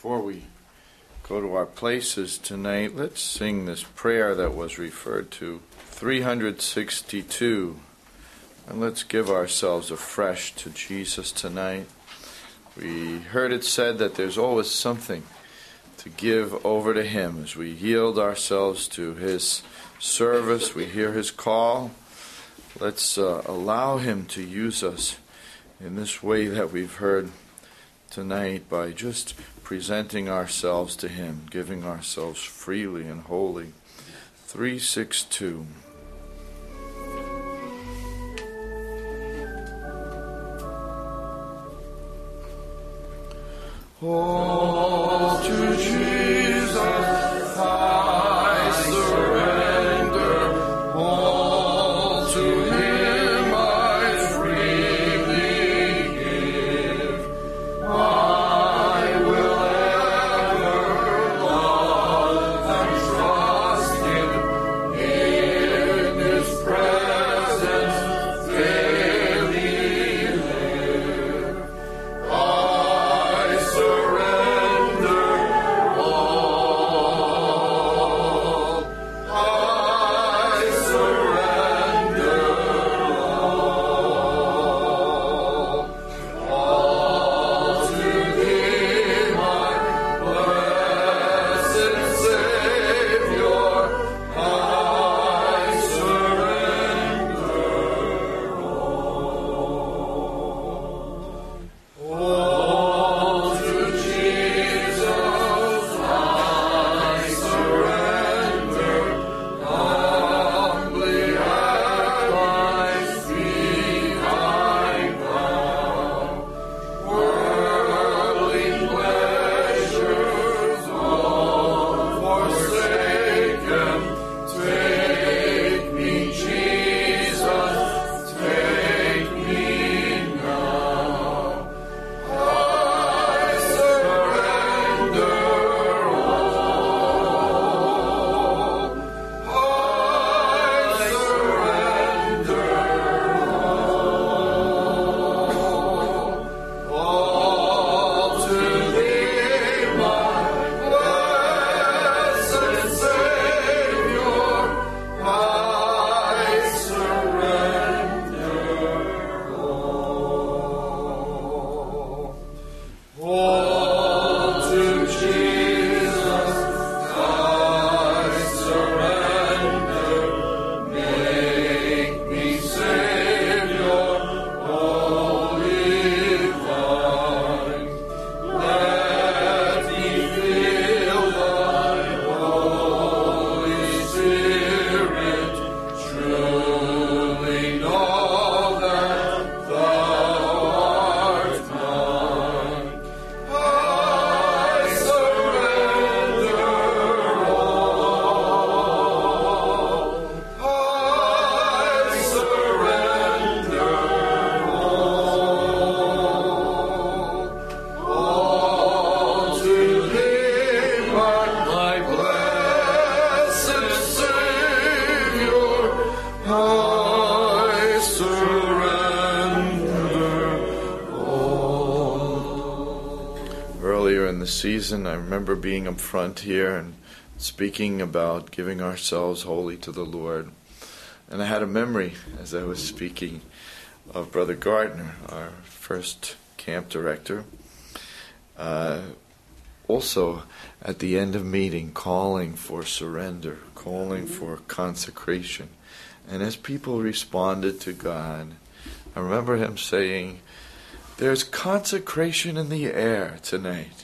Before we go to our places tonight, let's sing this prayer that was referred to, 362, and let's give ourselves afresh to Jesus tonight. We heard it said that there's always something to give over to Him as we yield ourselves to His service. We hear His call. Let's allow Him to use us in this way that we've heard tonight by just presenting ourselves to Him, giving ourselves freely and wholly. 362. All to Jesus I surrender, all to Him I freely give. I will ever love and trust Him in His presence daily live. I surrender all. I surrender all. All to Thee, my blessed Savior. I surrender all to Jesus I surrender, humbly at Thy feet I bow. Worldly pleasures all forsaken, take me, Jesus, take me now. I surrender all. I surrender all. All to Thee, my blessed Savior. I surrender all. All to Jesus I surrender, make me Savior, holy vine. Let me feel Thy Holy Spirit, truly know that Thou art mine. I surrender all. I surrender all. All to Thee, my blessed Savior. I surrender all. Earlier in the season, I remember being up front here and speaking about giving ourselves wholly to the Lord. And I had a memory as I was speaking of Brother Gardner, our first camp director, also at the end of meeting calling for surrender, calling for consecration. And as people responded to God, I remember him saying, "There's consecration in the air tonight."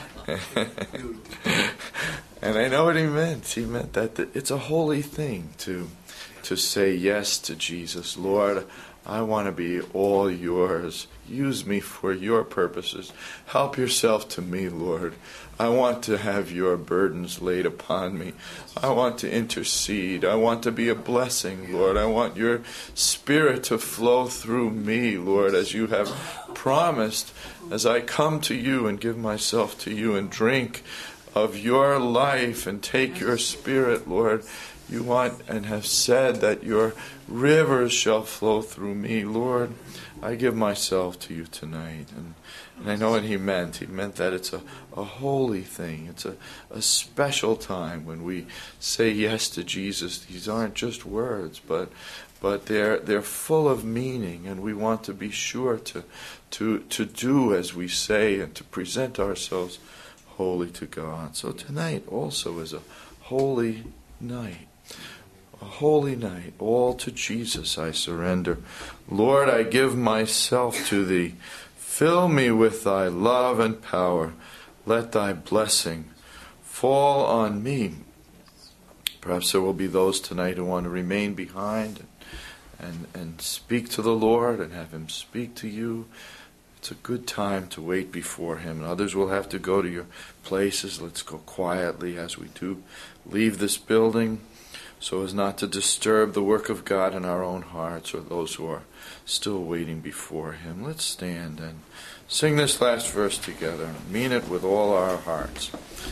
And I know what he meant. He meant that it's a holy thing to say yes to Jesus. Lord, I want to be all yours. Use me for your purposes. Help yourself to me, Lord. I want to have your burdens laid upon me. I want to intercede. I want to be a blessing, Lord. I want your Spirit to flow through me, Lord, as you have promised, as I come to you and give myself to you and drink of your life and take your Spirit, Lord. You want and have said that your rivers shall flow through me. Lord, I give myself to you tonight. And I know what he meant. He meant that it's a holy thing. It's a special time when we say yes to Jesus. These aren't just words, but they're full of meaning, and we want to be sure to do as we say and to present ourselves holy to God. So tonight also is a holy night. A holy night. All to Jesus I surrender. Lord, I give myself to thee. Fill me with thy love and power. Let thy blessing fall on me. Perhaps there will be those tonight who want to remain behind and speak to the Lord and have him speak to you. It's a good time to wait before him. And others will have to go to your places. Let's go quietly as we do leave this building, so as not to disturb the work of God in our own hearts or those who are still waiting before him. Let's stand and sing this last verse together. Mean it with all our hearts.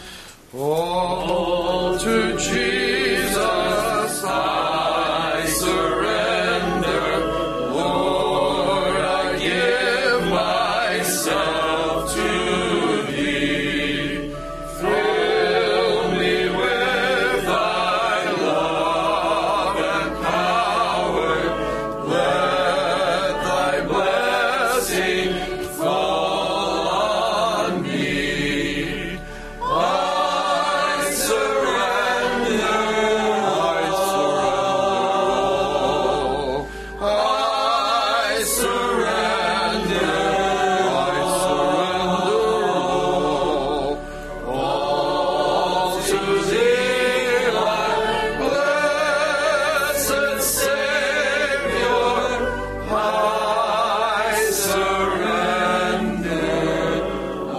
All to Jesus I surrender. Lord, I give myself to thee. Fill me with thy love and power. Let thy blessing fall on me. I surrender all. I surrender all to thee, my blessed Savior. I surrender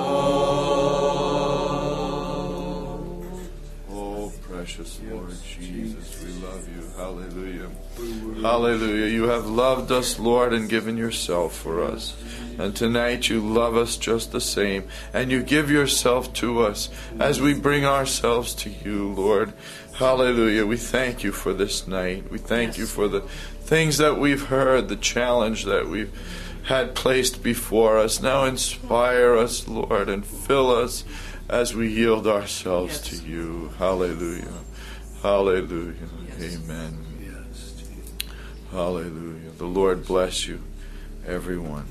all. Oh, precious Lord Jesus, we love you. Hallelujah. Hallelujah. You have loved us, Lord, and given yourself for us. And tonight you love us just the same. And you give yourself to us as we bring ourselves to you, Lord. Hallelujah. We thank you for this night. We thank you for the things that we've heard, the challenge that we've had placed before us. Now inspire us, Lord, and fill us as we yield ourselves to you. Hallelujah. Hallelujah. Amen. Hallelujah. The Lord bless you, everyone.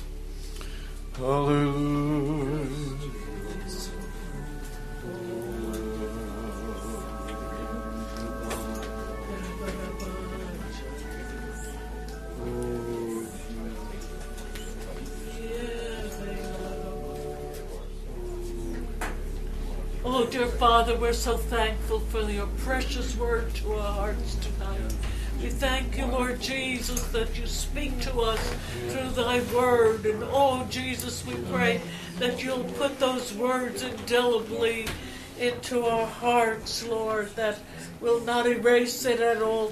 Hallelujah. Oh, dear Father, we're so thankful for your precious word to our hearts tonight. We thank you, Lord Jesus, that you speak to us through thy word. And oh, Jesus, we pray that you'll put those words indelibly into our hearts, Lord, that we'll not erase it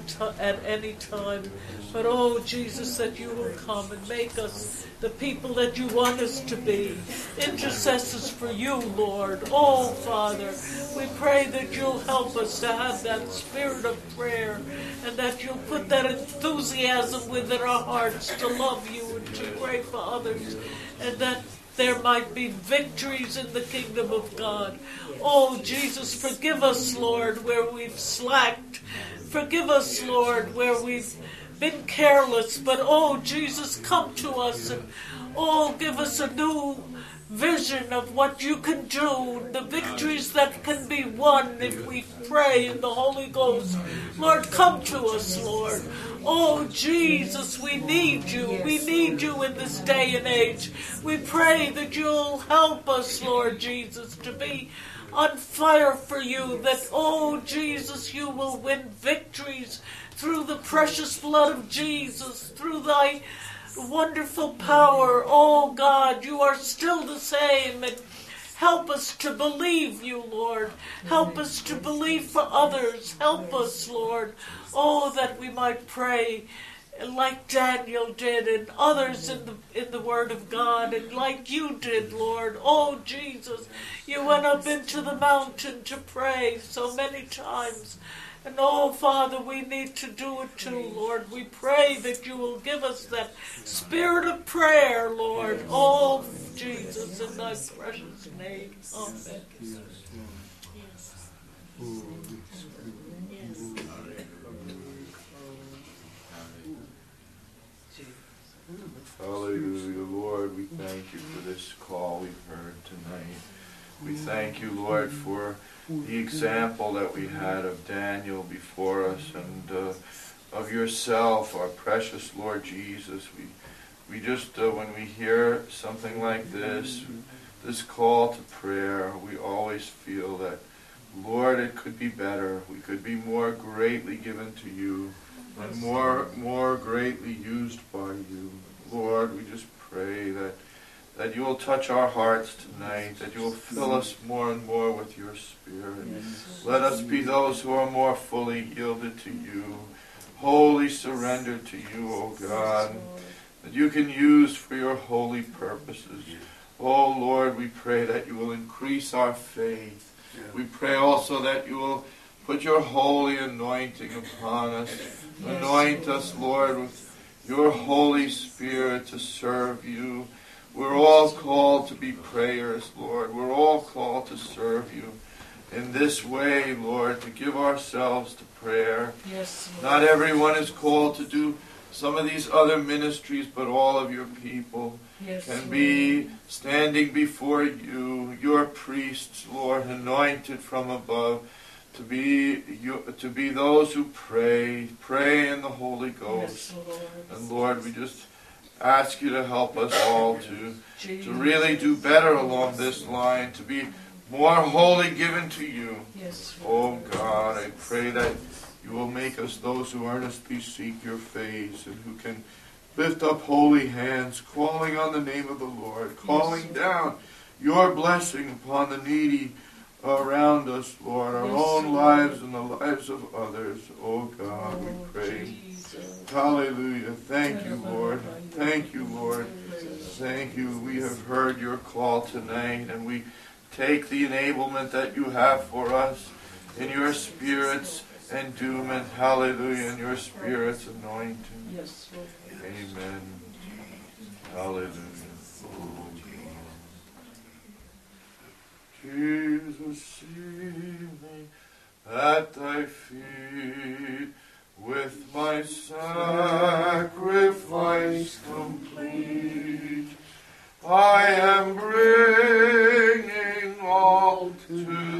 at any time. But oh, Jesus, that you will come and make us the people that you want us to be, intercessors for you, Lord. Oh, Father, we pray that you'll help us to have that spirit of prayer, and that you'll put that enthusiasm within our hearts to love you and to pray for others, and that there might be victories in the kingdom of God. Oh, Jesus, forgive us, Lord, where we've slacked. Forgive us, Lord, where we've been careless. But, oh, Jesus, come to us and, oh, give us a new vision of what you can do, the victories that can be won if we pray in the Holy Ghost. Lord, come to us, Lord. Oh, Jesus, we need you. We need you in this day and age. We pray that you'll help us, Lord Jesus, to be on fire for you, that, oh, Jesus, you will win victories through the precious blood of Jesus, through thy wonderful power. Oh, God, you are still the same, and help us to believe you, Lord. Help us to believe for others. Help us, Lord, oh, that we might pray like Daniel did, and others in the Word of God, and like you did, Lord. Oh, Jesus, you went up into the mountain to pray so many times, And oh, Father, we need to do it too, Lord. We pray that you will give us that spirit of prayer, Lord. Oh, Jesus, in thy precious name. Amen. Hallelujah, Lord, we thank you for this call we've heard tonight. We thank you, Lord, for the example that we had of Daniel before us and of yourself, our precious Lord Jesus. We just, when we hear something like this call to prayer, we always feel that, Lord, it could be better. We could be more greatly given to you and more greatly used by you. Lord, we just pray that you will touch our hearts tonight, that you will fill us more and more with your Spirit. Yes. Let us be those who are more fully yielded to you, wholly surrendered to you, O God, that you can use for your holy purposes. Oh Lord, we pray that you will increase our faith. We pray also that you will put your holy anointing upon us. Anoint us, Lord, with your Holy Spirit to serve you. We're all called to be prayers, Lord. We're all called to serve you in this way, Lord, to give ourselves to prayer. Yes, Lord. Not everyone is called to do some of these other ministries, but all of your people can be standing before you, your priests, Lord, anointed from above, to be those who pray in the Holy Ghost. Yes, Lord. And Lord, we just ask you to help us all to really do better along this line, to be more wholly given to you. Yes, oh God, I pray that you will make us those who earnestly seek your face and who can lift up holy hands, calling on the name of the Lord, calling down your blessing upon the needy around us, Lord, our own lives and the lives of others. Oh God, we pray. Hallelujah. Thank you, Lord. Thank you, Lord. Thank you. We have heard your call tonight, and we take the enablement that you have for us in your Spirit's endowment. Hallelujah. In your Spirit's anointing. Yes, Lord. Amen. Hallelujah. Jesus, see me at thy feet, with my sacrifice complete. I am bringing all to